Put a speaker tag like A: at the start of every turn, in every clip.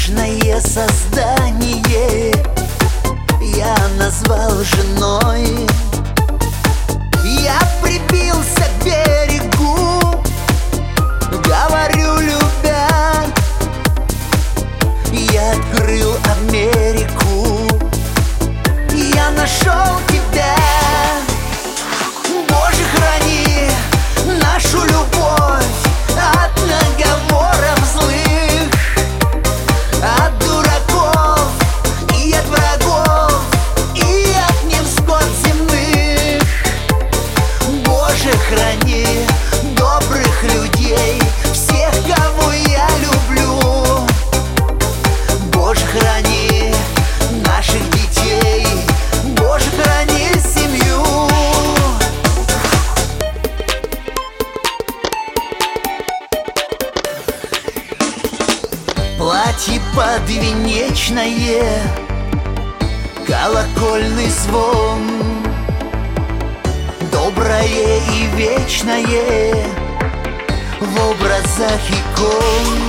A: Нежное создание я назвал женой. Я прибился к берегу, говорю, любя. Я открыл Америку, я нашел тебя. Боже, храни нашу любовь от наговоров злых, от дураков и от врагов, и от невзгод земных. Боже, храни добрых людей, всех, кого я люблю. Боже, храни наших детей, Боже, храни семью. Платье подвенечное, колокольный звон, доброе и вечное в образах икон.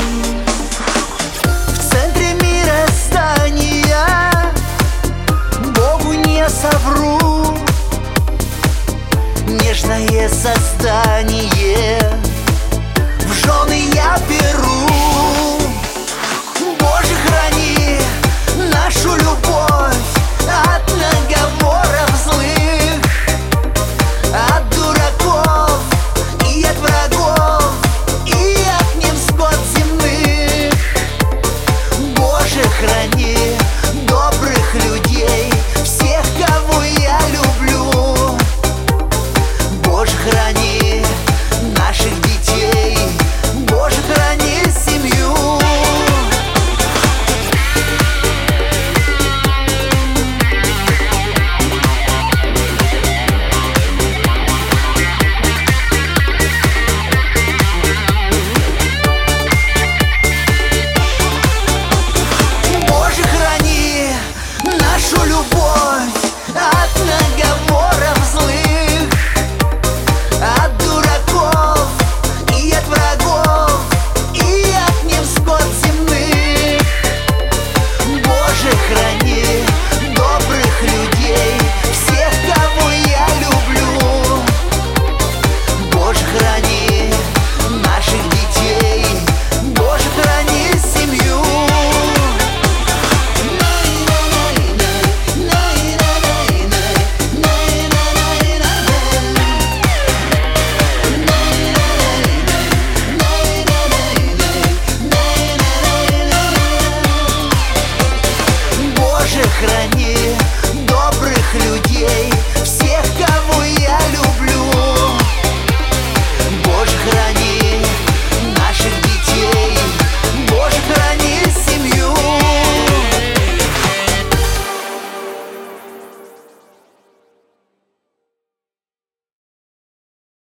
A: В центре мироздания, Богу не совру, нежное создание